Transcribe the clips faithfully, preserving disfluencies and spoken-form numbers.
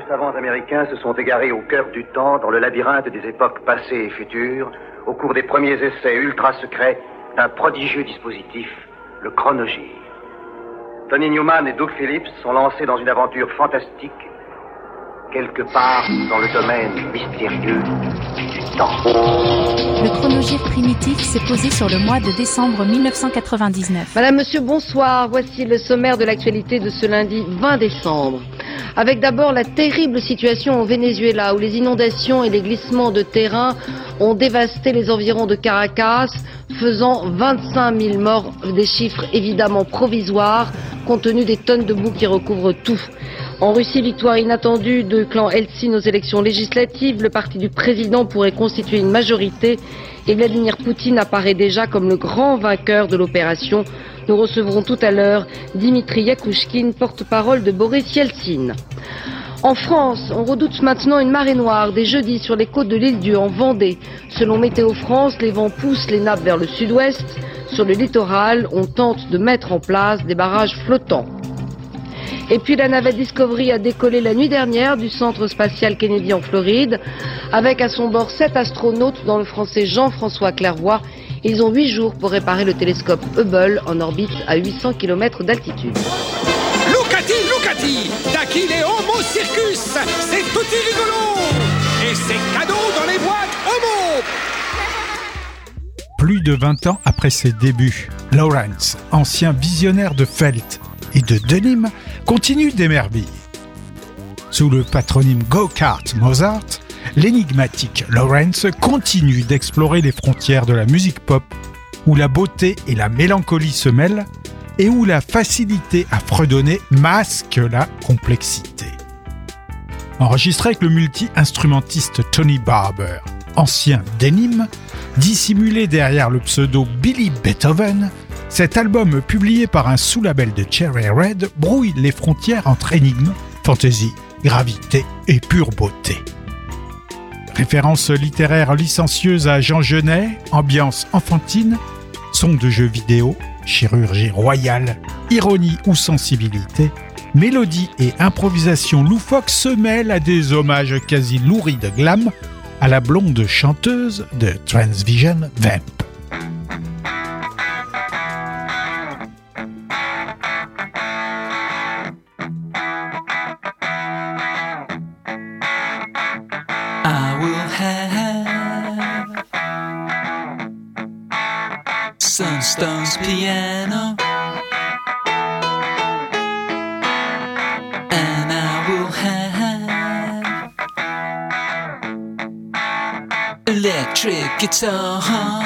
savants américains se sont égarés au cœur du temps, dans le labyrinthe des époques passées et futures, au cours des premiers essais ultra-secrets d'un prodigieux dispositif, le chronogir. Tony Newman et Doug Phillips sont lancés dans une aventure fantastique, quelque part dans le domaine mystérieux du temps. Le chronogir primitif s'est posé sur le mois de décembre mille neuf cent quatre-vingt-dix-neuf. Madame, monsieur, bonsoir. Voici le sommaire de l'actualité de ce lundi vingt décembre. Avec d'abord la terrible situation au Venezuela, où les inondations et les glissements de terrain ont dévasté les environs de Caracas, faisant vingt-cinq mille morts, des chiffres évidemment provisoires, compte tenu des tonnes de boue qui recouvrent tout. En Russie, victoire inattendue du clan Eltsine aux élections législatives, le parti du président pourrait constituer une majorité et Vladimir Poutine apparaît déjà comme le grand vainqueur de l'opération. Nous recevrons tout à l'heure Dimitri Yakouchkine, porte-parole de Boris Yeltsin. En France, on redoute maintenant une marée noire dès jeudi sur les côtes de l'île-Dieu en Vendée. Selon Météo France, les vents poussent les nappes vers le sud-ouest. Sur le littoral, on tente de mettre en place des barrages flottants. Et puis la navette Discovery a décollé la nuit dernière du centre spatial Kennedy en Floride, avec à son bord sept astronautes dont le français Jean-François Clairvoy. Ils ont huit jours pour réparer le télescope Hubble en orbite à huit cents kilomètres d'altitude. Lucati, Lucati, d'Achille Homo Circus, c'est tutti rigolo, et c'est cadeau dans les boîtes Homo. Plus de vingt ans après ses débuts, Lawrence, ancien visionnaire de Felt et de Denim, continue d'émerveiller. Sous le patronyme Go-Kart Mozart, l'énigmatique Lawrence continue d'explorer les frontières de la musique pop, où la beauté et la mélancolie se mêlent et où la facilité à fredonner masque la complexité. Enregistré avec le multi-instrumentiste Tony Barber, ancien Denim, dissimulé derrière le pseudo Billy Beethoven, cet album publié par un sous-label de Cherry Red brouille les frontières entre énigme, fantaisie, gravité et pure beauté. Référence littéraire licencieuse à Jean Genet, ambiance enfantine, son de jeux vidéo, chirurgie royale, ironie ou sensibilité, mélodie et improvisation loufoque se mêlent à des hommages quasi lourds de glam à la blonde chanteuse de Transvision Vamp. I will have Sunstone's piano, and I will have electric guitar,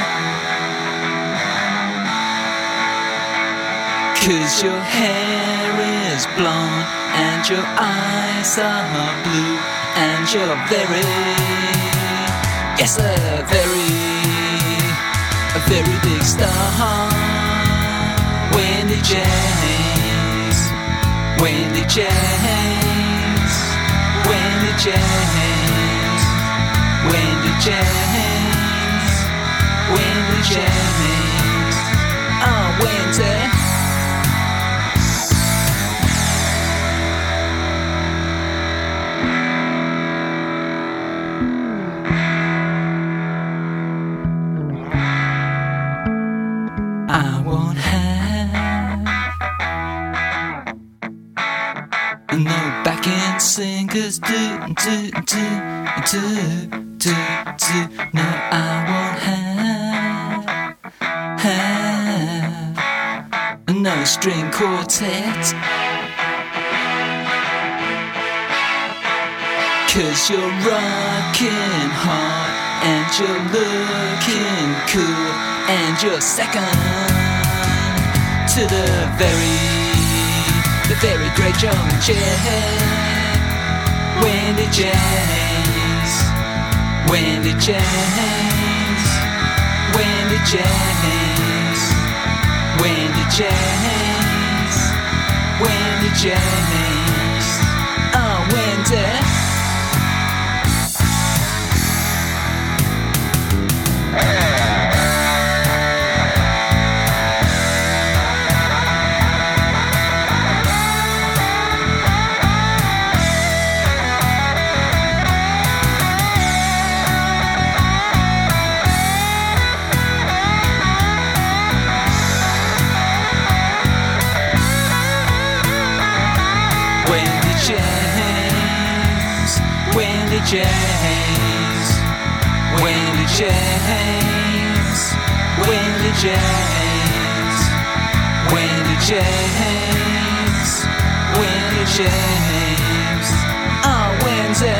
'cause your hair is blonde and your eyes are blue, and you're very, yes, a very, a very big star. Wendy James, Wendy James, Wendy James, Wendy James, Wendy James, oh, Wendy. I won't have no backing singers, do, do, do, do, do, do. No, I won't have, have no string quartet, 'cause you're rocking hard and you're looking cool, and you're second to the very, the very great Joan Jett. Wendy James, Wendy James, Wendy James, Wendy James, Wendy James, oh, Wendy. James, Wendy James, Wendy James, Wendy James, Wendy James, oh Wendy.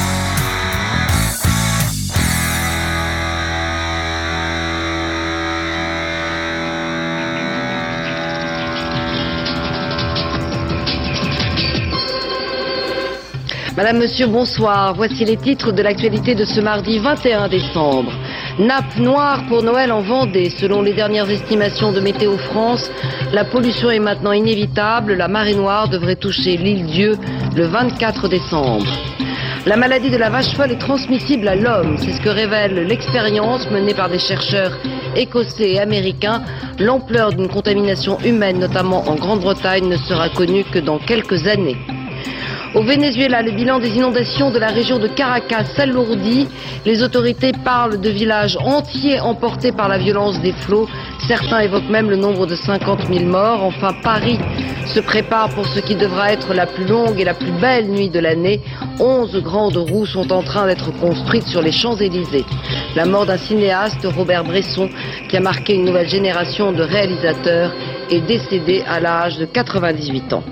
Madame, Monsieur, bonsoir. Voici les titres de l'actualité de ce mardi vingt et un décembre. Nappe noire pour Noël en Vendée. Selon les dernières estimations de Météo France, la pollution est maintenant inévitable. La marée noire devrait toucher l'île Dieu le vingt-quatre décembre. La maladie de la vache folle est transmissible à l'homme. C'est ce que révèle l'expérience menée par des chercheurs écossais et américains. L'ampleur d'une contamination humaine, notamment en Grande-Bretagne, ne sera connue que dans quelques années. Au Venezuela, le bilan des inondations de la région de Caracas s'alourdit. Les autorités parlent de villages entiers emportés par la violence des flots. Certains évoquent même le nombre de cinquante mille morts. Enfin, Paris se prépare pour ce qui devra être la plus longue et la plus belle nuit de l'année. Onze grandes roues sont en train d'être construites sur les Champs-Élysées. La mort d'un cinéaste, Robert Bresson, qui a marqué une nouvelle génération de réalisateurs, est décédé à l'âge de quatre-vingt-dix-huit ans.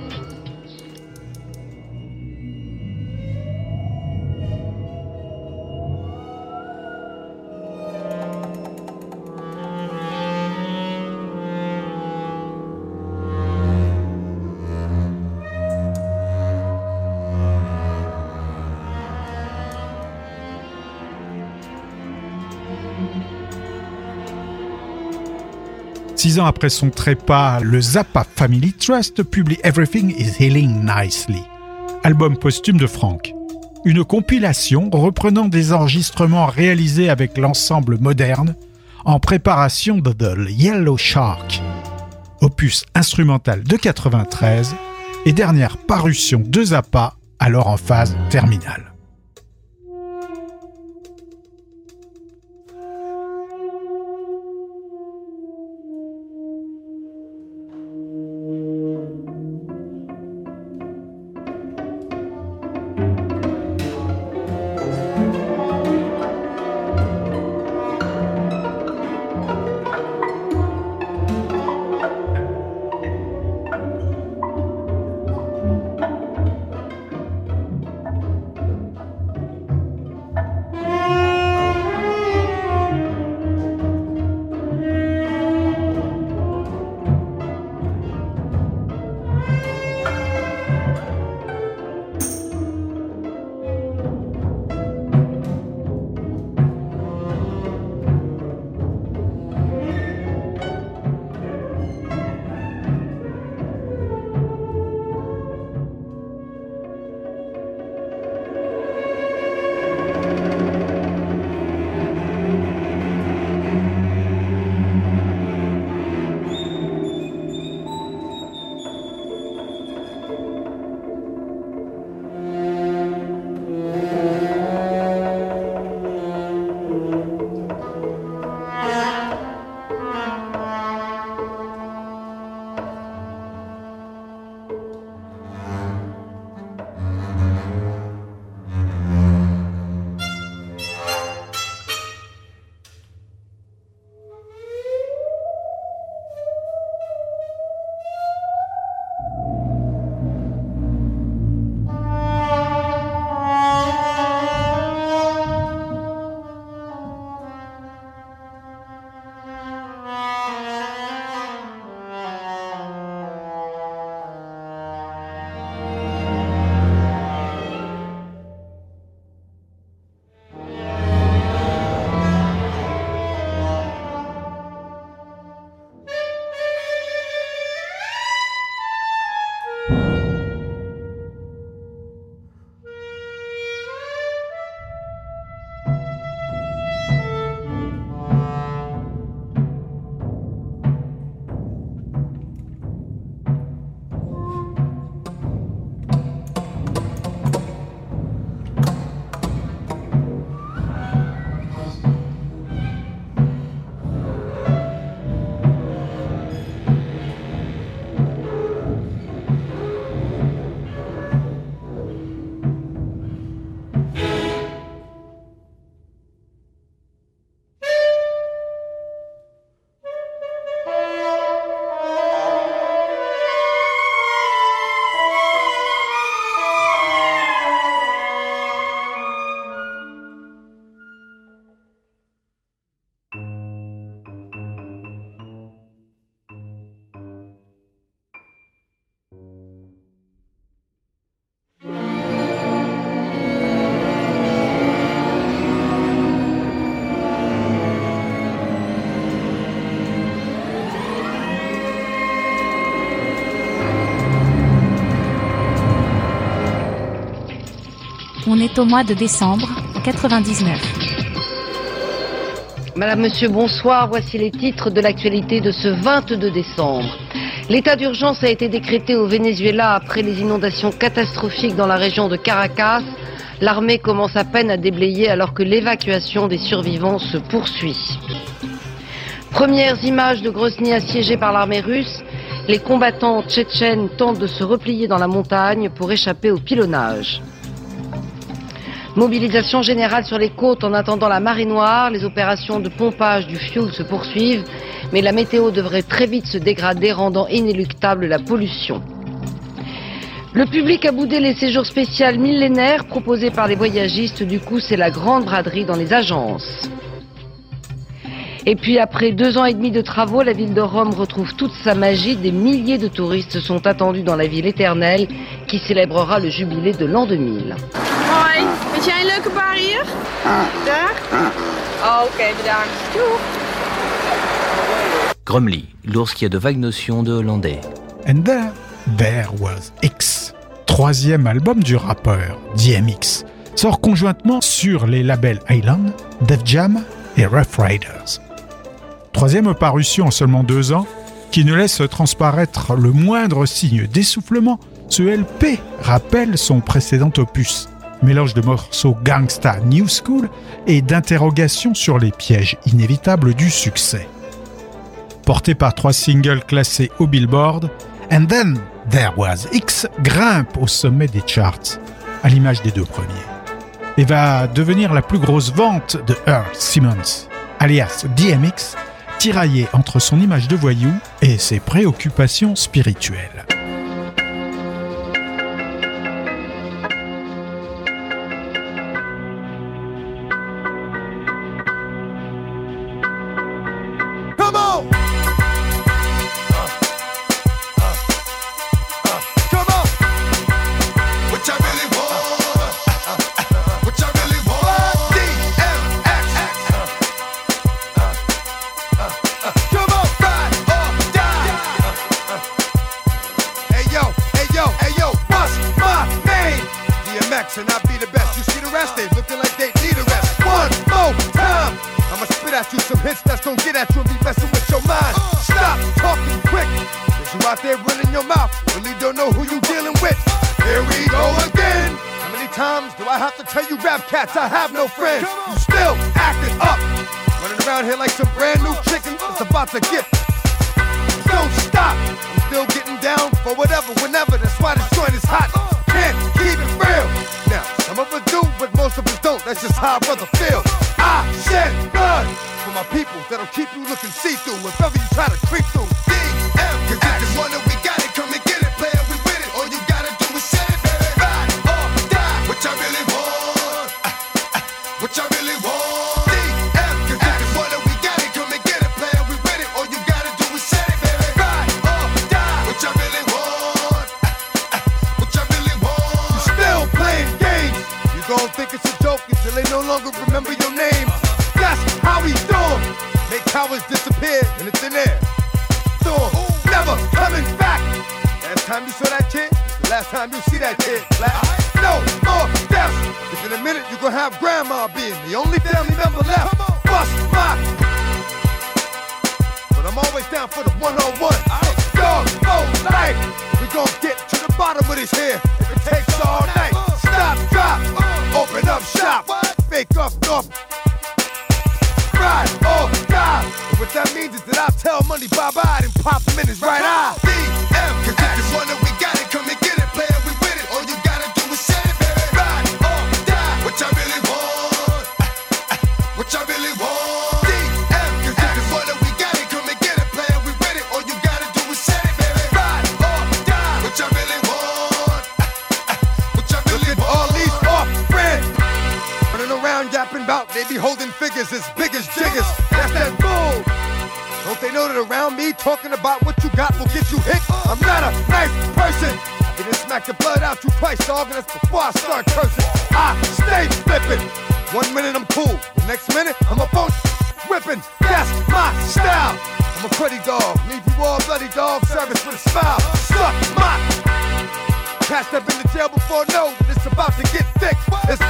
Six ans après son trépas, le Zappa Family Trust publie Everything is Healing Nicely, album posthume de Frank. Une compilation reprenant des enregistrements réalisés avec l'ensemble moderne en préparation de The Yellow Shark, opus instrumental de quatre-vingt-treize et dernière parution de Zappa alors en phase terminale. On est au mois de décembre quatre-vingt-dix-neuf. Madame, Monsieur, bonsoir. Voici les titres de l'actualité de ce vingt-deux décembre. L'état d'urgence a été décrété au Venezuela après les inondations catastrophiques dans la région de Caracas. L'armée commence à peine à déblayer alors que l'évacuation des survivants se poursuit. Premières images de Grozny assiégée par l'armée russe. Les combattants tchétchènes tentent de se replier dans la montagne pour échapper au pilonnage. Mobilisation générale sur les côtes en attendant la marée noire. Les opérations de pompage du fioul se poursuivent, mais la météo devrait très vite se dégrader, rendant inéluctable la pollution. Le public a boudé les séjours spéciaux millénaires proposés par les voyagistes. Du coup, c'est la grande braderie dans les agences. Et puis, après deux ans et demi de travaux, la ville de Rome retrouve toute sa magie. Des milliers de touristes sont attendus dans la ville éternelle qui célébrera le jubilé de l'an deux mille. Hoi, vind jij een leuke bar hier? Daar? Oh, oké, okay, bedankt. Doeg. Grumly, l'ours qui a de vagues notions de hollandais. And there, there was X, troisième album du rappeur D M X, sort conjointement sur les labels Island, Def Jam et Rough Riders. Troisième parution en seulement deux ans, qui ne laisse transparaître le moindre signe d'essoufflement, ce L P rappelle son précédent opus. Mélange de morceaux gangsta new school et d'interrogations sur les pièges inévitables du succès. Porté par trois singles classés au Billboard, And Then There Was X grimpe au sommet des charts, à l'image des deux premiers, et va devenir la plus grosse vente de Earl Simmons, alias D M X, tiraillé entre son image de voyou et ses préoccupations spirituelles. And I be the best. You see the rest, they looking like they need a rest. One more time, I'ma spit at you some hits that's gon' get at you and be messing with your mind. Stop talking quick, cause you out there running your mouth, really don't know who you dealing with. Here we go again. How many times do I have to tell you rap cats I have no friends? You still acting up, running around here like some brand new chicken that's about to get. Don't stop, I'm still getting down for whatever, whenever, that's why this joint is hot. Can't keep it real. Now, some of us do, but most of us don't. That's just how a brother feel. I shed blood for my people that'll keep you looking see-through if ever you try to creep through. D M, cause if it's one that we got it, come and get it, player, we with it. All you gotta do is set it, baby. Ride or die, what I really want, uh, uh, what I really want. D M, cause if it's one that we got it, come and get it, player, we with it. All you gotta do is set it, baby. Ride or die, what I really want. Gon' think it's a joke until they no longer remember your name. That's how we do 'em. Make cowards disappear in the thin air. Storm, never coming back. Last time you saw that kid, the last time you see that kid. Black. No more deaths. Cause in a minute you gon' have grandma being the only family member left. Bust my. But I'm always down for the one-on-one. Dog, oh, life. We gon' get to the bottom of this here if it takes all night. Stop, drop. Open up shop, fake up north. Ride or die. And what that means is that I'll tell money bye-bye and pop him in his right eye. D M, cause if it's one that we got it, come and get it, player, we with it. All you gotta do is set it, baby. Ride or die, what I really want, what I really want. D M, cause if it's one that we got it, come and get it, player, we with it. All you gotta do is set it, baby. Ride or die, what I really want, what I really want. All these off running around yapping about, they be holding figures as big as jiggers. That's that bull. Don't they know that around me talking about what you got will get you hit? I'm not a nice person. They done smack the blood out you twice, dog, and that's before I start cursing. I stay flipping. One minute I'm cool, the next minute I'm a boat whipping. That's my style. I'm a cruddy dog, leave you all bloody dog, service with a smile. Suck my. Cats that been to jail before know that it's about to get thick. It's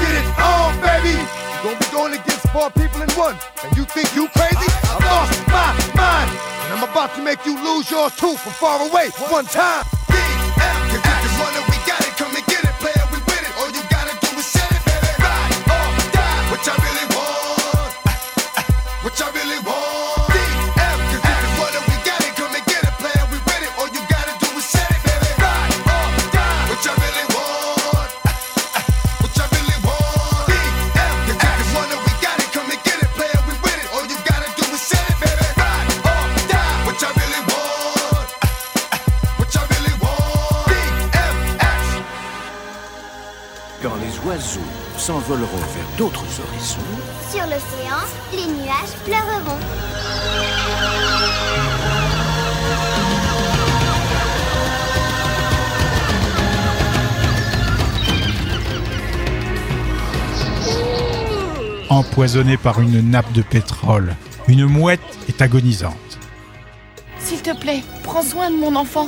four people in one. And you think you crazy? I lost my mind. And I'm about to make you lose yours too from far away one time. D M, cause if you want it, we got it. Come and get it, player, we with it. All you gotta do is set it, baby. Ride or die, which I really want. Which I really want. D M, cause if you want it, we got it. Come and get it, player, we with it. All you gotta do is set it, baby. Ride or die, which I really want. Which I really want. D M, cause if you want it, we got it. Come and get it, player, we with it. All you gotta do is set it, baby. Ride or die, which I really want. Which I really want. D M X. Quand les oiseaux s'envoleront vers d'autres horizons, sur l'océan, les nuages pleureront. Empoisonnée par une nappe de pétrole, une mouette est agonisante. S'il te plaît, prends soin de mon enfant.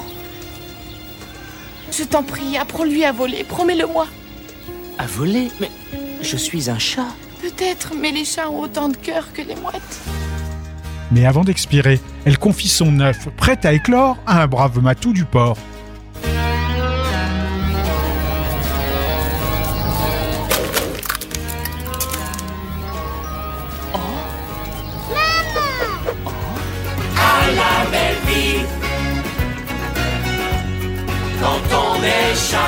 Je t'en prie, apprends-lui à voler, promets-le-moi. À voler? Mais je suis un chat. Peut-être, mais les chats ont autant de cœur que les mouettes. Mais avant d'expirer, elle confie son œuf, prêt à éclore, à un brave matou du port. À la belle vie, quand on est chat.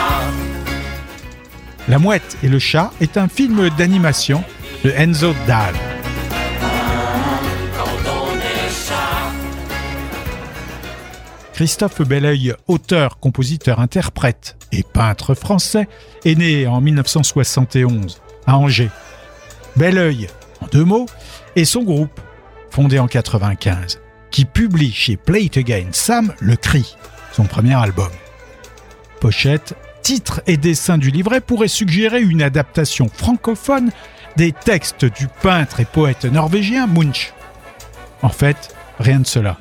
La mouette et le chat est un film d'animation de Enzo Dahl. Christophe Belleuil, auteur, compositeur, interprète et peintre français, est né en dix-neuf cent soixante et onze à Angers. Belleuil, en deux mots, est son groupe, fondé en quatre-vingt-quinze, qui publie chez Play It Again Sam Le Cri, son premier album. Pochette, titres et dessins du livret pourraient suggérer une adaptation francophone des textes du peintre et poète norvégien Munch. En fait, rien de cela.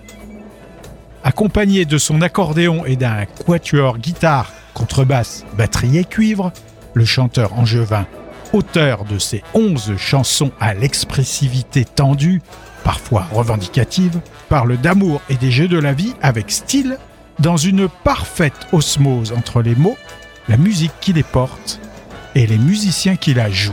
Accompagné de son accordéon et d'un quatuor guitare, contrebasse, batterie et cuivre, le chanteur angevin, auteur de ces onze chansons à l'expressivité tendue, parfois revendicative, parle d'amour et des jeux de la vie avec style, dans une parfaite osmose entre les mots, la musique qui les porte et les musiciens qui la jouent.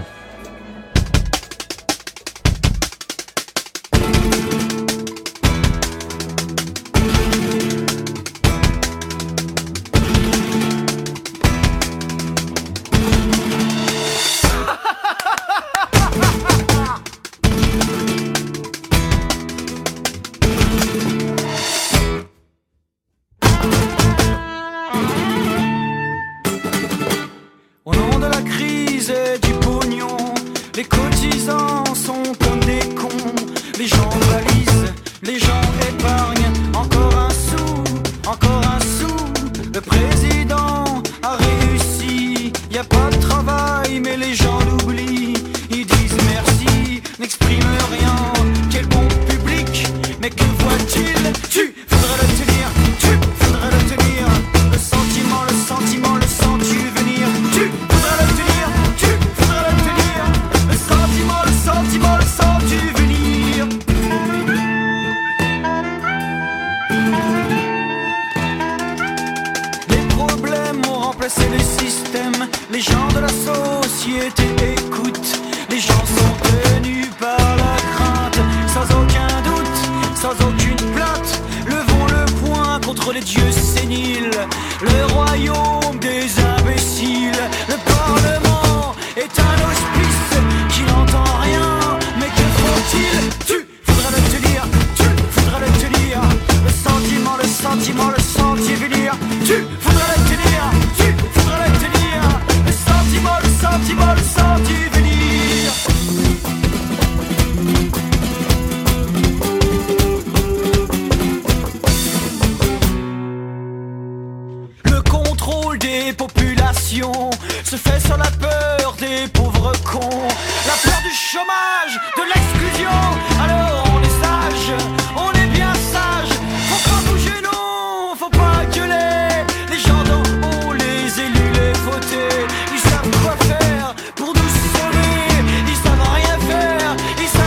Ils savent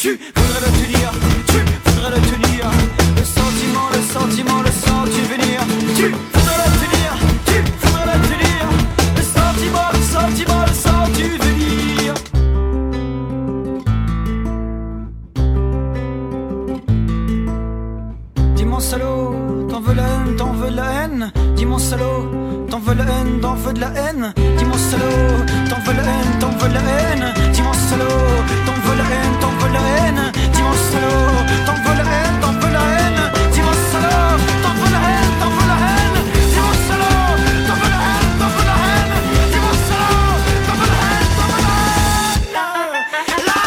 tu voudrais le tenir, tu voudrais le tenir. Le sentiment, le sentiment, le sens-tu venir, tu voudrais le tenir, tu voudrais le tenir. Le sentiment, le sentiment, le sens-tu venir. Dis mon salaud, t'en veux la haine, t'en veux la haine. Dis mon salaud, t'en veux la haine, t'en veux de la haine. Dis mon salaud, t'en veux la haine, t'en veux la haine. Dis mon salaud, t'en veux la haine, t'en veux la haine. Dis mon salaud, t'en veux la haine, t'en veux la haine. Dis mon salaud, t'en veux la haine, t'en veux la haine. Dis mon salaud, t'en veux la haine, t'en veux la haine. Dis mon salaud, t'en veux la haine, t'en veux la haine. La haine, la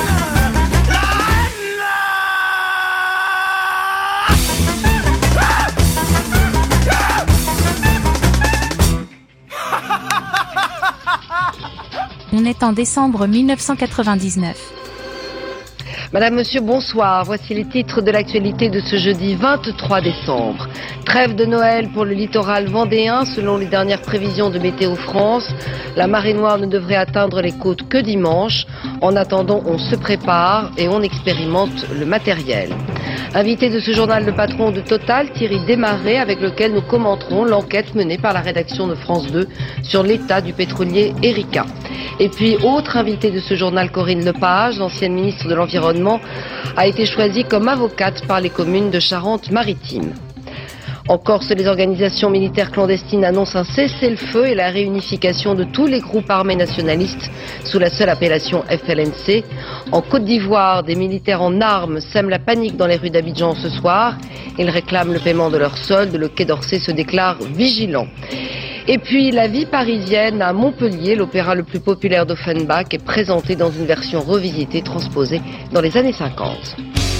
On est en décembre mille neuf cent quatre-vingt-dix-neuf. Madame, Monsieur, bonsoir. Voici les titres de l'actualité de ce jeudi vingt-trois décembre. Trêve de Noël pour le littoral vendéen. Selon les dernières prévisions de Météo France, la marée noire ne devrait atteindre les côtes que dimanche. En attendant, on se prépare et on expérimente le matériel. Invité de ce journal, le patron de Total, Thierry Desmarais, avec lequel nous commenterons l'enquête menée par la rédaction de France deux sur l'état du pétrolier Erika. Et puis, autre invité de ce journal, Corinne Lepage, l'ancienne ministre de l'Environnement, a été choisie comme avocate par les communes de Charente-Maritime. En Corse, les organisations militaires clandestines annoncent un cessez-le-feu et la réunification de tous les groupes armés nationalistes sous la seule appellation F L N C. En Côte d'Ivoire, des militaires en armes sèment la panique dans les rues d'Abidjan ce soir. Ils réclament le paiement de leur solde. Le Quai d'Orsay se déclare vigilant. Et puis, la vie parisienne à Montpellier, l'opéra le plus populaire d'Offenbach, est présenté dans une version revisitée, transposée dans les années cinquante.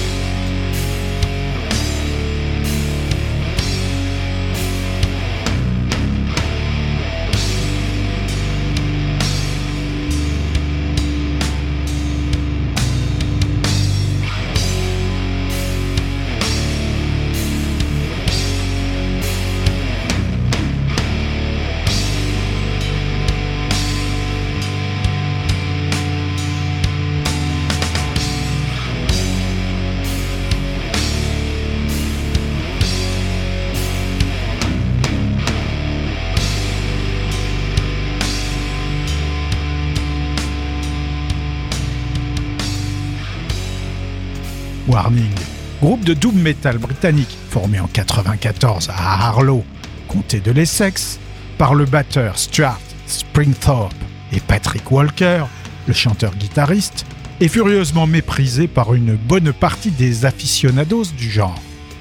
Warning, groupe de doom metal britannique formé en quatre-vingt-quatorze à Harlow, comté de l'Essex, par le batteur Stuart Springthorpe et Patrick Walker, le chanteur-guitariste, est furieusement méprisé par une bonne partie des aficionados du genre.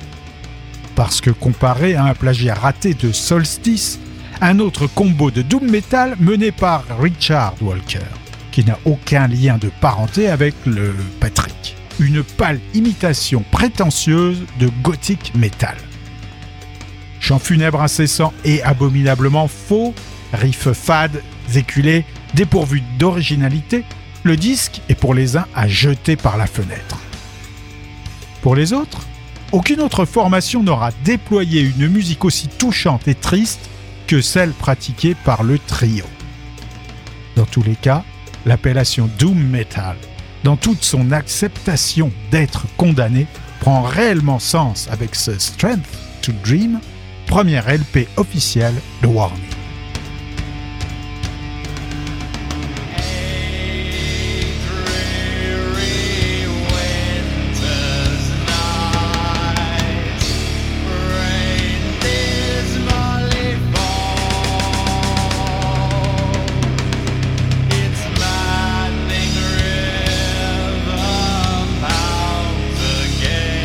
Parce que comparé à un plagiat raté de Solstice, un autre combo de doom metal mené par Richard Walker, qui n'a aucun lien de parenté avec le Patrick. Une pâle imitation prétentieuse de gothic metal. Chants funèbres incessants et abominablement faux, riffs fades, éculés, dépourvus d'originalité, le disque est pour les uns à jeter par la fenêtre. Pour les autres, aucune autre formation n'aura déployé une musique aussi touchante et triste que celle pratiquée par le trio. Dans tous les cas, l'appellation Doom Metal, dans toute son acceptation d'être condamné, prend réellement sens avec ce Strength to Dream, premier L P officiel de Warning.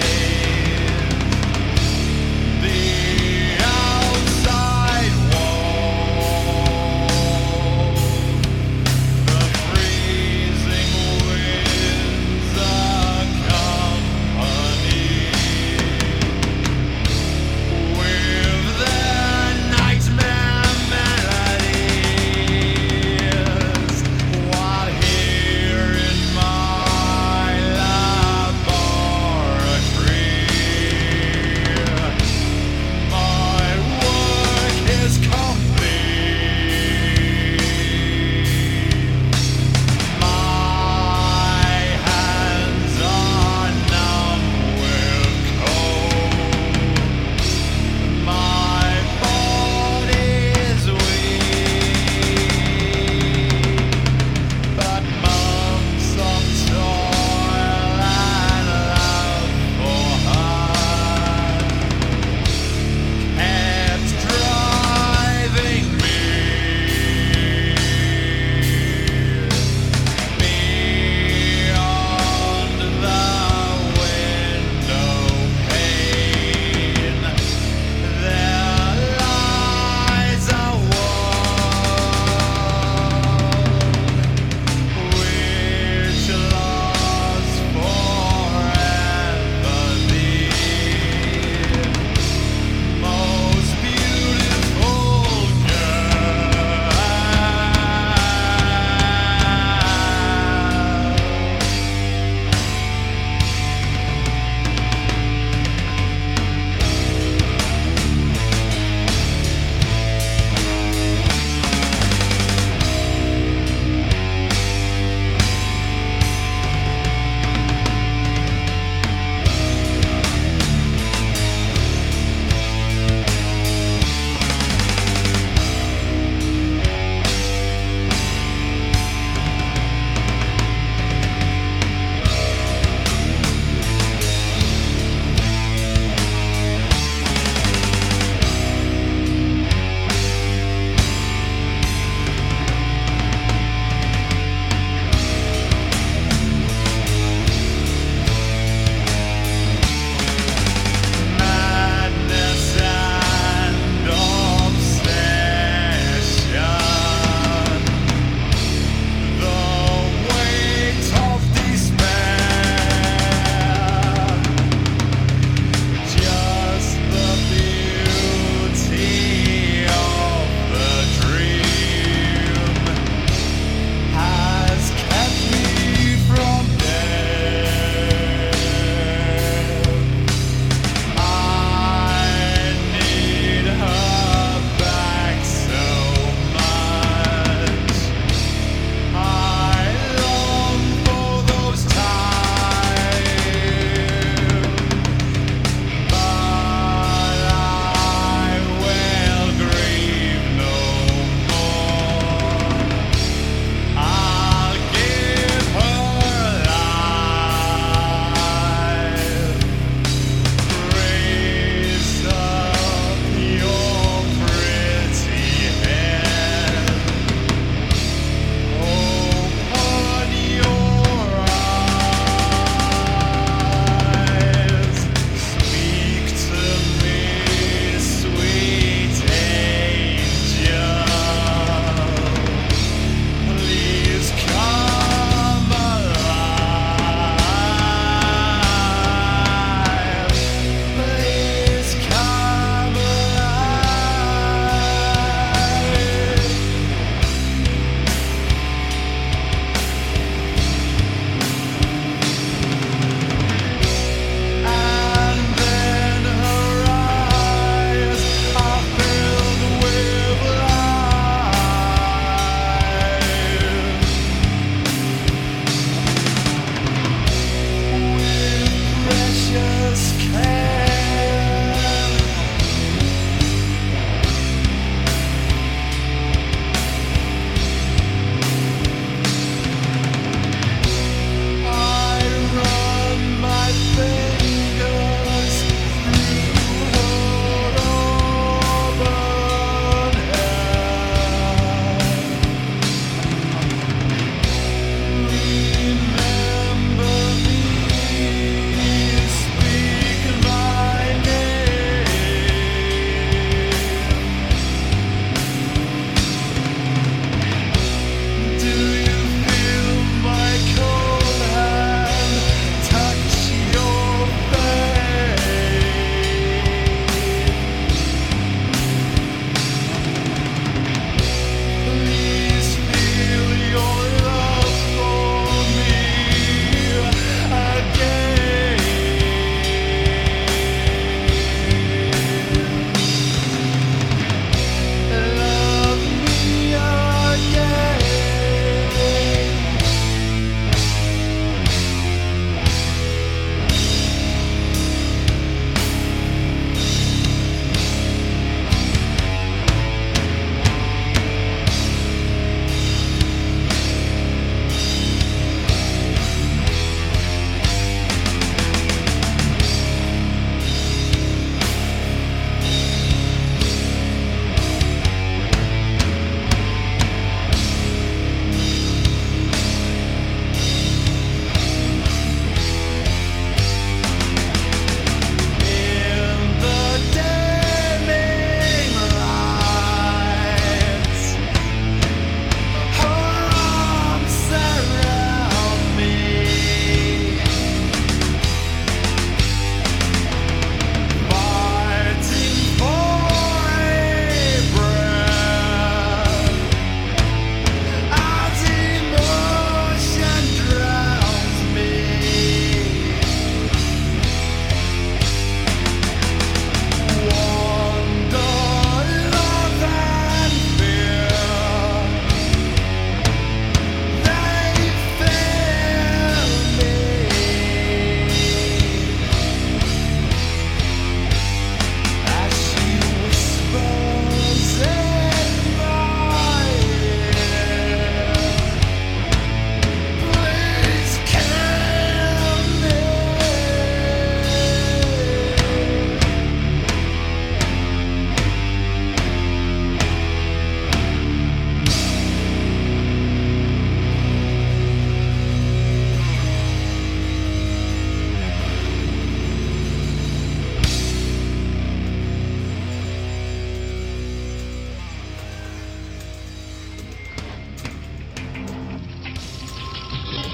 Outside wall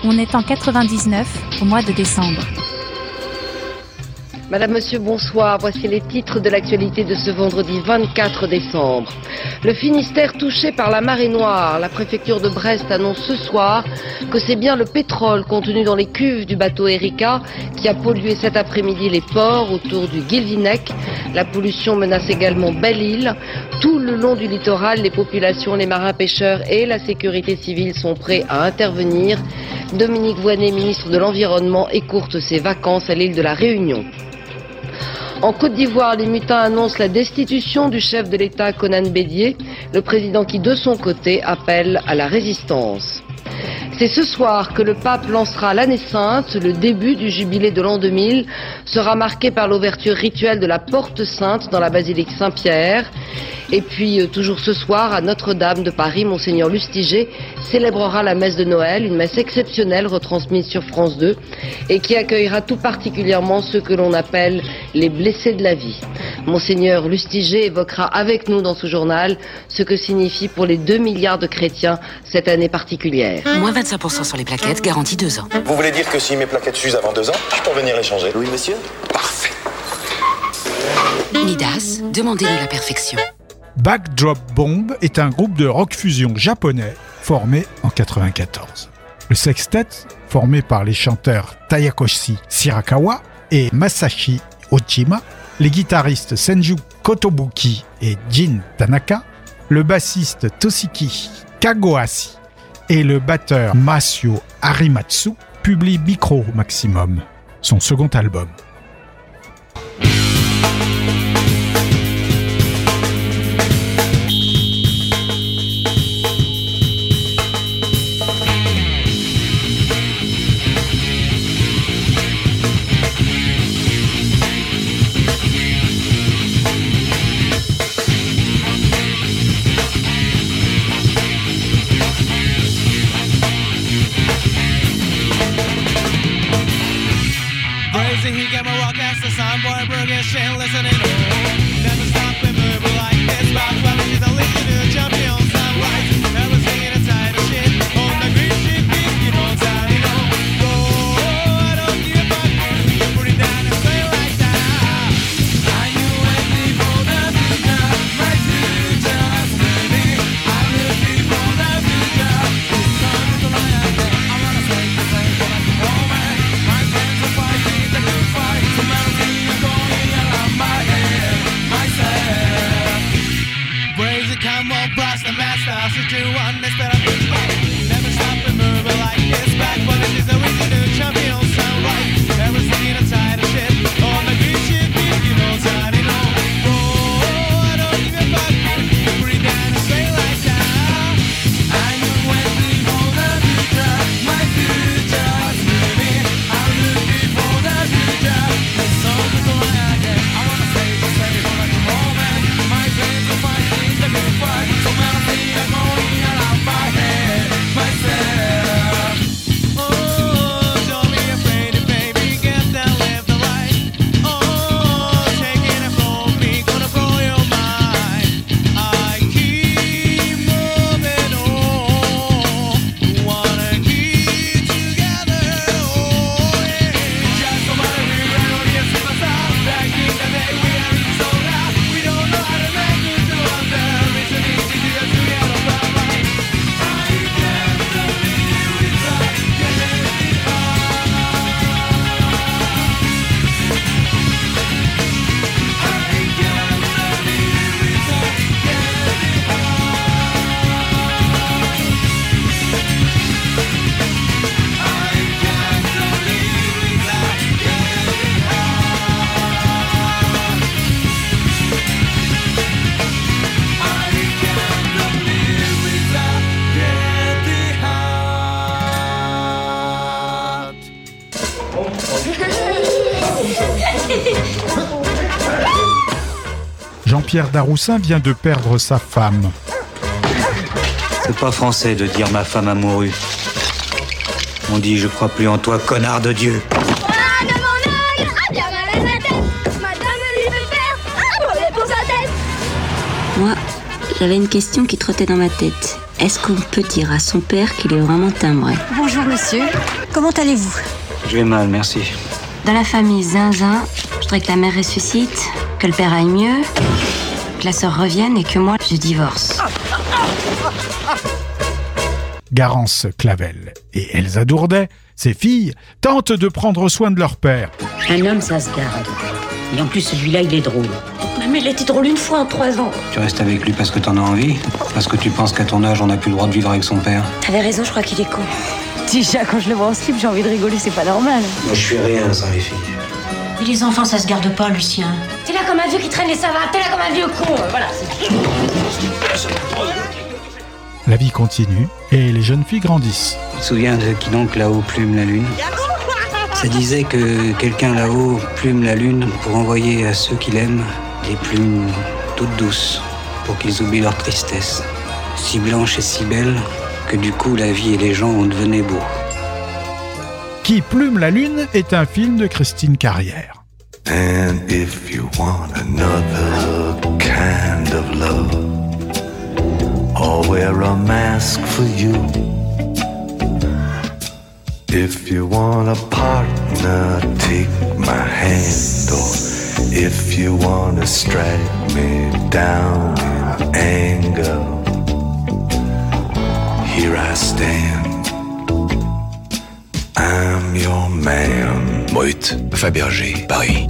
On est en quatre-vingt-dix-neuf, au mois de décembre. Madame, Monsieur, bonsoir. Voici les titres de l'actualité de ce vendredi vingt-quatre décembre. Le Finistère touché par la marée noire. La préfecture de Brest annonce ce soir que c'est bien le pétrole contenu dans les cuves du bateau Erika qui a pollué cet après-midi les ports autour du Guilvinec. La pollution menace également Belle-Île. Tout le long du littoral, les populations, les marins pêcheurs et la sécurité civile sont prêts à intervenir. Dominique Voynet, ministre de l'Environnement, écourte ses vacances à l'île de la Réunion. En Côte d'Ivoire, les mutins annoncent la destitution du chef de l'État Conan Bédié, le président qui de son côté appelle à la résistance. C'est ce soir que le pape lancera l'année sainte. Le début du jubilé de l'an deux mille sera marqué par l'ouverture rituelle de la porte sainte dans la basilique Saint-Pierre. Et puis, toujours ce soir, à Notre-Dame de Paris, Monseigneur Lustiger célébrera la messe de Noël, une messe exceptionnelle retransmise sur France deux et qui accueillera tout particulièrement ceux que l'on appelle les blessés de la vie. Monseigneur Lustiger évoquera avec nous dans ce journal ce que signifie pour les deux milliards de chrétiens cette année particulière. Moins vingt-cinq pour cent sur les plaquettes, garantie deux ans. Vous voulez dire que si mes plaquettes s'usent avant deux ans, je peux venir les changer? Oui, monsieur. Parfait. Midas, demandez-nous la perfection. Backdrop Bomb est un groupe de rock fusion japonais formé en quatre-vingt-quatorze. Le sextet, formé par les chanteurs Tayakoshi Shirakawa et Masashi Ojima, les guitaristes Senju Kotobuki et Jin Tanaka, le bassiste Toshiki Kagohashi et le batteur Masao Harimatsu, publie Micro Maximum, son second album. Jean-Pierre Daroussin vient de perdre sa femme. C'est pas français de dire ma femme a mouru. On dit je crois plus en toi, connard de Dieu. Ah, de mon œil, ah, bien mal à sa tête. Madame lui fait faire, ah, mauvais pour sa tête. Moi, j'avais une question qui trottait dans ma tête. Est-ce qu'on peut dire à son père qu'il est vraiment timbré? Bonjour monsieur, comment allez-vous? Je vais mal, merci. Dans la famille Zinzin, je voudrais que la mère ressuscite, que le père aille mieux, que la sœur revienne et que moi, je divorce. Garance Clavel et Elsa Dourdet, ses filles, tentent de prendre soin de leur père. Un homme, ça se garde. Et en plus, celui-là, il est drôle. Mais il était drôle une fois en trois ans. Tu restes avec lui parce que t'en as envie? Parce que tu penses qu'à ton âge, on n'a plus le droit de vivre avec son père? T'avais raison, je crois qu'il est con. Déjà, quand je le vois en slip, j'ai envie de rigoler, c'est pas normal. Moi, je suis rien sans les filles. Mais les enfants, ça se garde pas, Lucien. T'es là comme un vieux qui traîne les savates, t'es là comme un vieux con, voilà. La vie continue et les jeunes filles grandissent. Tu te souviens de Qui donc là-haut plume la lune? Ça disait que quelqu'un là-haut plume la lune pour envoyer à ceux qu'il aime des plumes toutes douces, pour qu'ils oublient leur tristesse, si blanche et si belle que du coup la vie et les gens en devenaient beaux. Qui plume la lune est un film de Christine Carrière. And if you want another kind of love, I'll wear a mask for you. If you want a partner, take my hand. Or if you want to strike me down in anger, here I stand. I'm your man. Brut, Fabergé, Paris.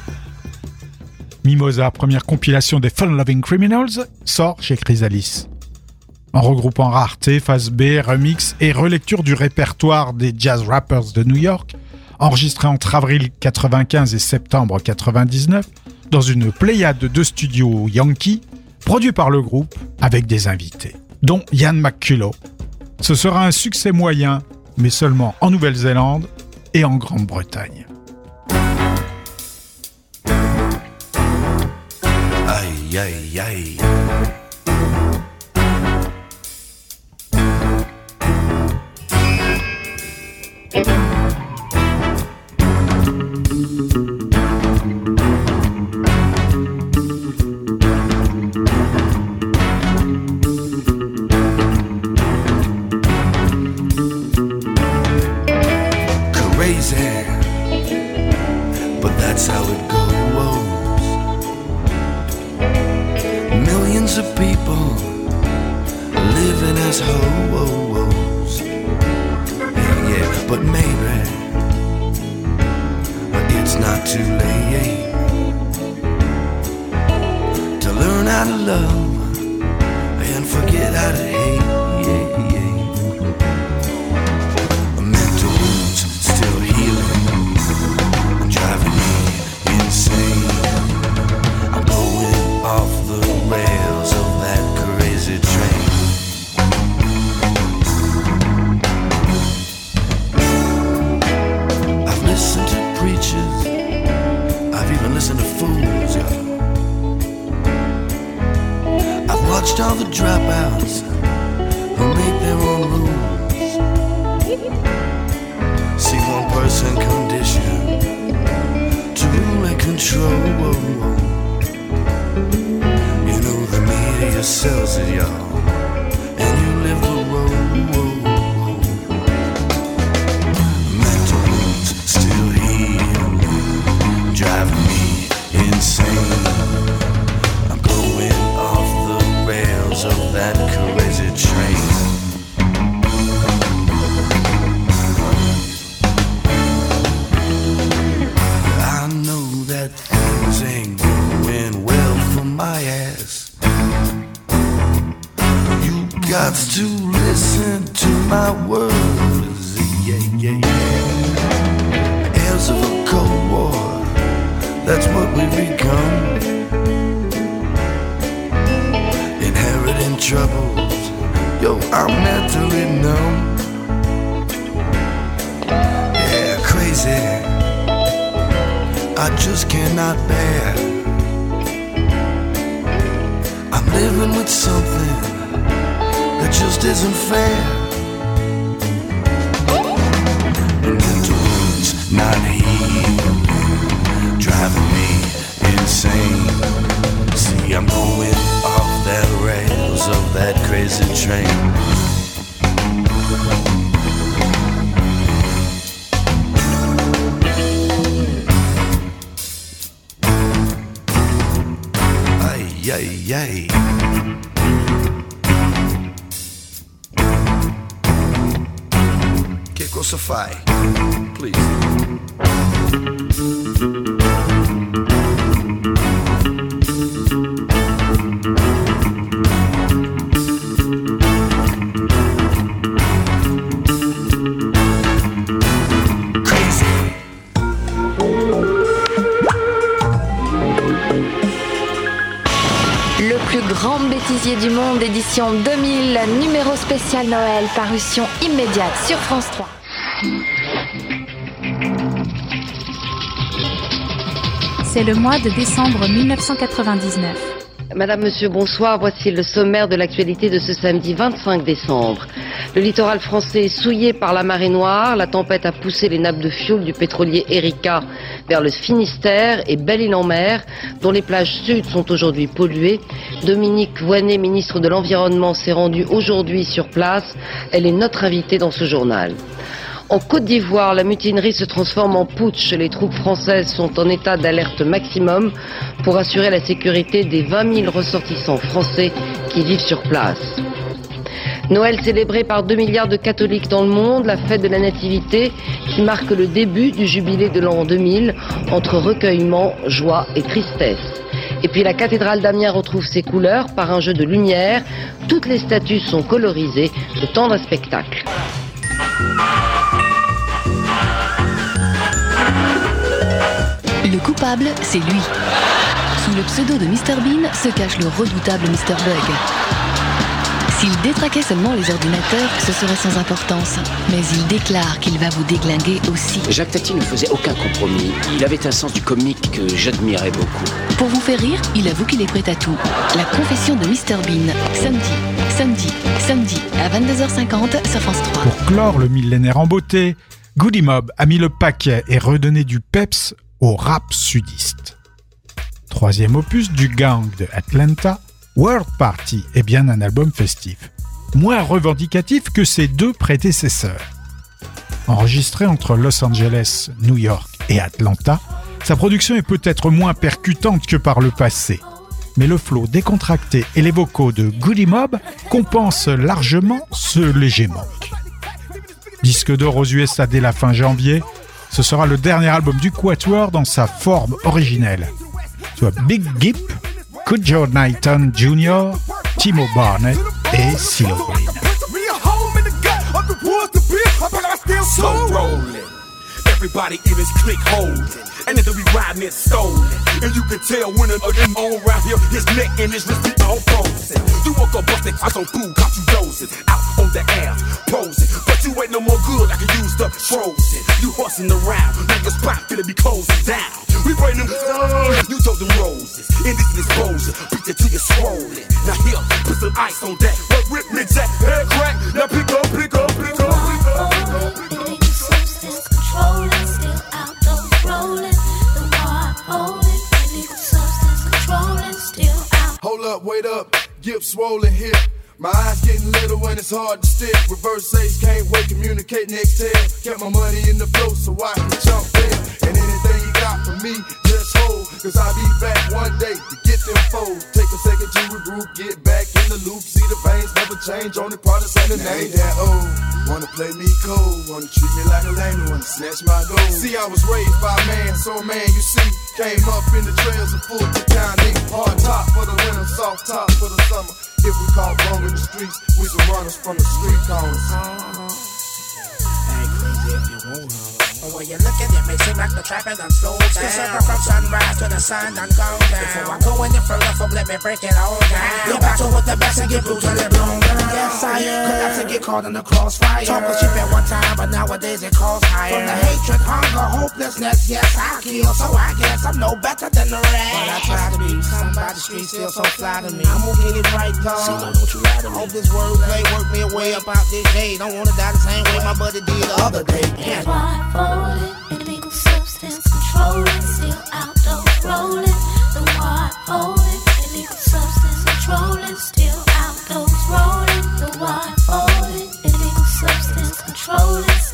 Mimosa, première compilation des Fun Loving Criminals, sort chez Chrysalis. En regroupant rareté, face B, remix et relecture du répertoire des jazz rappers de New York, enregistré entre avril quatre-vingt-quinze et septembre quatre-vingt-dix-neuf, dans une pléiade de studios Yankee, produit par le groupe avec des invités, dont Ian McCulloch. Ce sera un succès moyen, mais seulement en Nouvelle-Zélande et en Grande-Bretagne. Aïe, aïe, aïe. Of that crazy is a train. Ay, ay, ay. Che cosa fai? Please. Grand bêtisier du monde, édition deux mille, numéro spécial Noël, parution immédiate sur France trois. C'est le mois de décembre mille neuf cent quatre-vingt-dix-neuf. Madame, Monsieur, bonsoir. Voici le sommaire de l'actualité de ce samedi vingt-cinq décembre. Le littoral français est souillé par la marée noire. La tempête a poussé les nappes de fioul du pétrolier Erika vers le Finistère et Belle-Île-en-Mer, dont les plages sud sont aujourd'hui polluées. Dominique Voynet, ministre de l'Environnement, s'est rendue aujourd'hui sur place. Elle est notre invitée dans ce journal. En Côte d'Ivoire, la mutinerie se transforme en putsch. Les troupes françaises sont en état d'alerte maximum pour assurer la sécurité des vingt mille ressortissants français qui vivent sur place. Noël célébré par deux milliards de catholiques dans le monde, la fête de la Nativité qui marque le début du jubilé de l'an deux mille, entre recueillement, joie et tristesse. Et puis la cathédrale d'Amiens retrouve ses couleurs par un jeu de lumière. Toutes les statues sont colorisées, le temps d'un spectacle. Le coupable, c'est lui. Sous le pseudo de mister Bean se cache le redoutable mister Bug. S'il détraquait seulement les ordinateurs, ce serait sans importance. Mais il déclare qu'il va vous déglinguer aussi. Jacques Tati ne faisait aucun compromis. Il avait un sens du comique que j'admirais beaucoup. Pour vous faire rire, il avoue qu'il est prêt à tout. La confession de mister Bean, samedi, samedi, samedi, à vingt-deux heures cinquante sur France trois. Pour clore le millénaire en beauté, Goody Mob a mis le paquet et redonné du peps au rap sudiste. Troisième opus du gang de Atlanta, World Party est bien un album festif, moins revendicatif que ses deux prédécesseurs. Enregistré entre Los Angeles, New York et Atlanta, sa production est peut-être moins percutante que par le passé, mais le flow décontracté et les vocaux de Goody Mob compensent largement ce léger manque. Disque d'or aux U S A dès la fin janvier, ce sera le dernier album du Quatuor dans sa forme originelle, soit Big Gipp, Kudjo Knighton junior, Timo Barnett et CeeLo Green. Everybody in his clique holding, and it'll be riding it stolen. And you can tell when an them on around here, his neck and his wrist be all frozen. You woke up busting out on food, caught you dozing, out on the air, posing. But you ain't no more good, I can use the frozen. You horsing around, like your spot finna be closing down. We bring them down, you told them roses, in this exposure, beat it till you're swollen. Now here, put some ice on that, what rip me jack, head crack, now pick up, pick up, pick up, pick up, pick up, pick up. Rolling, still outdoors rolling. The more I hold it, illegal substance controlling, still out. Hold up, wait up, Gipp swollen here. My eyes getting little when it's hard to stick. Reverse ace, can't wait, communicate next tail. Kept my money in the flow so I can jump in. And anything you got from me, just hold. Cause I'll be back one day to get them fold. Take a second to regroup, get back in the loop. See the veins never change, only products and the name. Ain't that old, wanna play me cold. Wanna treat me like a lame, wanna snatch my gold. See, I was raised by a man, so a man you see. Came up in the trails of full to town nigga. Hard top for the winter, soft top for the summer. If we caught wrong in the streets, we some runners from the street corners. Uh-huh. Ain't crazy if you want her. When you look at it, may seem like the trapping done slow down. Still from sunrise to the sun done go down. Before I go any further, folk, let me break it all down. You battle with the best and get blue till it blown down. Yes, I collapse and get caught in the crossfire. Talk was cheap at one time, but nowadays it costs higher. From the hatred, hunger, hopelessness, yes, I kill. So I guess I'm no better than the rest. But I try to be, somebody streets feel so fly to me. I'm gonna get it right, dog. See, don't you lie to me. Hope this word play work me a way up out this day. Don't wanna die the same way my buddy did the other day. Yeah. Rolling, illegal substance controlling, still outdoors rolling. The more I hold it, illegal substance controlling, still outdoors rolling.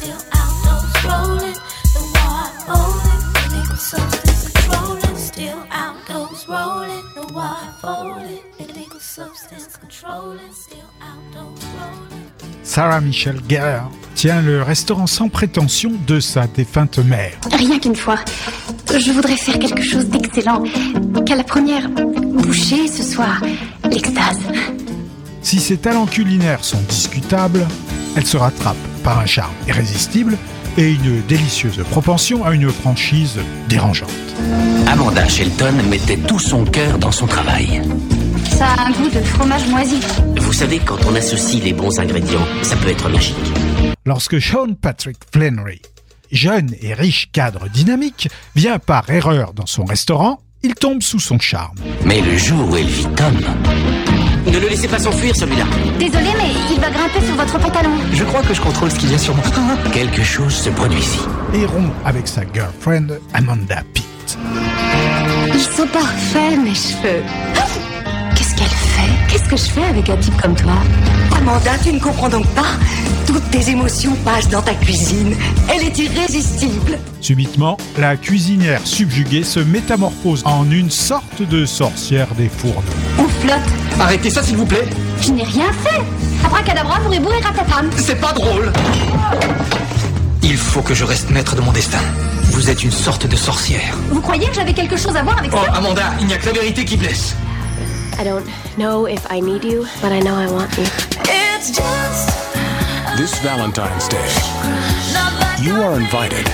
still outdoors rolling. The water rolling, illegal substance controlling. Still outdoors rolling. The water rolling, illegal substance controlling. Still outdoors rolling. Sarah Michelle Gellar tient le restaurant sans prétention de sa défunte mère. Rien qu'une fois, je voudrais faire quelque chose d'excellent. Qu'à la première bouchée, ce soit l'extase. Si ses talents culinaires sont discutables, elle se rattrape par un charme irrésistible et une délicieuse propension à une franchise dérangeante. Amanda Shelton mettait tout son cœur dans son travail. Ça a un goût de fromage moisi. Vous savez, quand on associe les bons ingrédients, ça peut être magique. Lorsque Sean Patrick Flannery, jeune et riche cadre dynamique, vient par erreur dans son restaurant, il tombe sous son charme. Mais le jour où elle vit Tom... Ne le laissez pas s'enfuir, celui-là. Désolé, mais il va grimper sur votre pantalon. Je crois que je contrôle ce qu'il y a sur moi. Quelque chose se produit ici. Et rompt avec sa girlfriend, Amanda Pitt. Ils sont parfaits, mes cheveux. Qu'est-ce qu'elle fait? Qu'est-ce que je fais avec un type comme toi? Amanda, tu ne comprends donc pas? Toutes tes émotions passent dans ta cuisine. Elle est irrésistible. Subitement, la cuisinière subjuguée se métamorphose en une sorte de sorcière des fourneaux. On flotte. Arrêtez ça, s'il vous plaît. Je n'ai rien fait. Abracadabra, bourribou et ratatam. C'est pas drôle. Il faut que je reste maître de mon destin. Vous êtes une sorte de sorcière. Vous croyez que j'avais quelque chose à voir avec oh, ça? Oh, Amanda, il n'y a que la vérité qui blesse. I don't know if I need you, but I know I want you. It's just this Valentine's Day, you are invited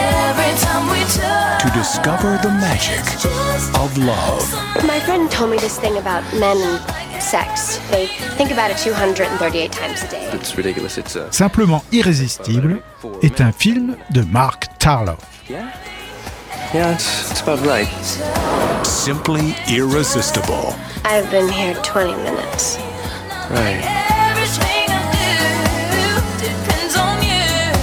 to discover the magic of love. My friend told me this thing about men and sex. They think about it two hundred thirty-eight times a day. It's ridiculous. It's a... Simplement irrésistible est un film de Mark Tarloff. Yeah, yeah, it's, it's about right. Simply irresistible. I've been here twenty minutes. Right. everything I do depends on you.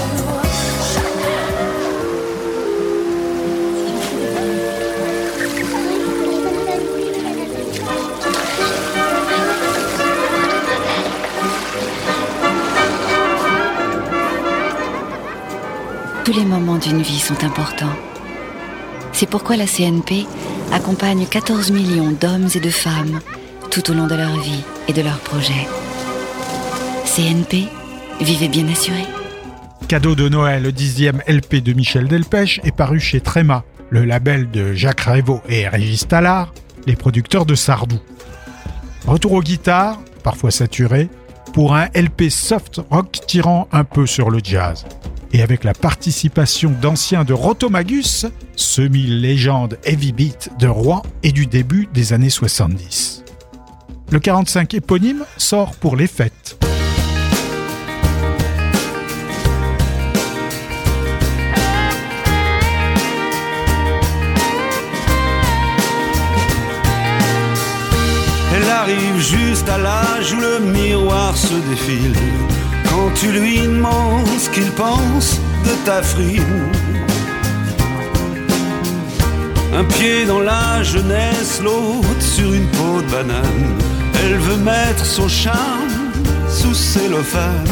Tous les moments d'une vie sont importants. C'est pourquoi la C N P accompagne quatorze millions d'hommes et de femmes tout au long de leur vie et de leurs projets. C N P, vivez bien assurés. Cadeau de Noël, le dixième L P de Michel Delpech est paru chez Tréma, le label de Jacques Revaux et Régis Tallard, les producteurs de Sardou. Retour aux guitares, parfois saturées, pour un L P soft rock tirant un peu sur le jazz. Et avec la participation d'anciens de Rotomagus, semi-légende heavy beat de Rouen et du début des années soixante-dix. Le quarante-cinq éponyme sort pour les fêtes. Elle arrive juste à l'âge où le miroir se défile. Quand tu lui demandes ce qu'il pense de ta frime. Un pied dans la jeunesse, l'autre sur une peau de banane. Elle veut mettre son charme sous cellophane.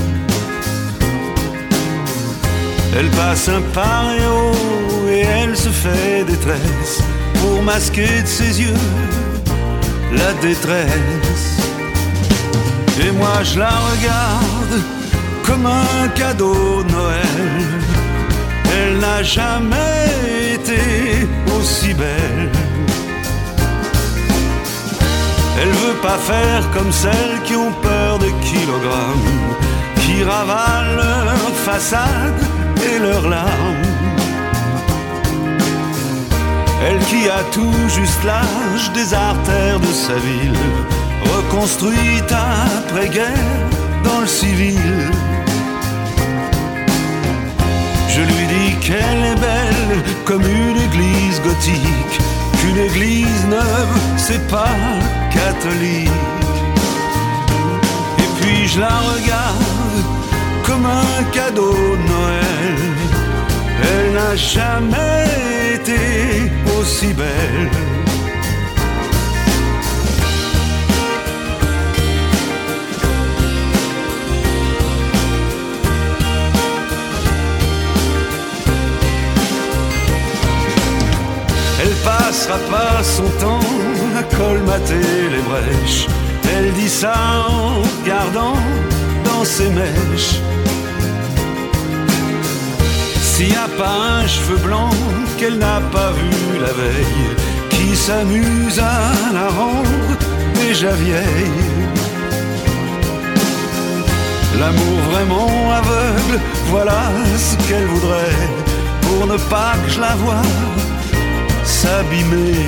Elle passe un paréo et elle se fait détresse pour masquer de ses yeux la détresse. Et moi je la regarde comme un cadeau de Noël. Elle n'a jamais été aussi belle. Elle veut pas faire comme celles qui ont peur de kilogrammes, qui ravalent leur façade et leurs larmes. Elle qui a tout juste l'âge des artères de sa ville, reconstruite après-guerre dans le civil. Je lui dis qu'elle est belle comme une église gothique, qu'une église neuve c'est pas catholique. Et puis je la regarde comme un cadeau de Noël. Elle n'a jamais été aussi belle. passera pas son temps à colmater les brèches. Elle dit ça en regardant dans ses mèches. S'il n'y a pas un cheveu blanc qu'elle n'a pas vu la veille, qui s'amuse à la rendre déjà vieille. L'amour vraiment aveugle, voilà ce qu'elle voudrait, pour ne pas que je la voie s'abîmer.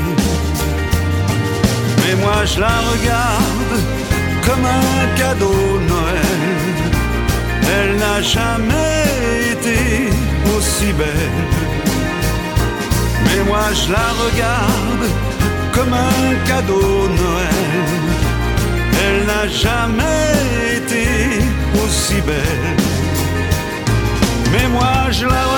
Mais moi je la regarde comme un cadeau de Noël. Elle n'a jamais été aussi belle. Mais moi je la regarde comme un cadeau de Noël. Elle n'a jamais été aussi belle. Mais moi je la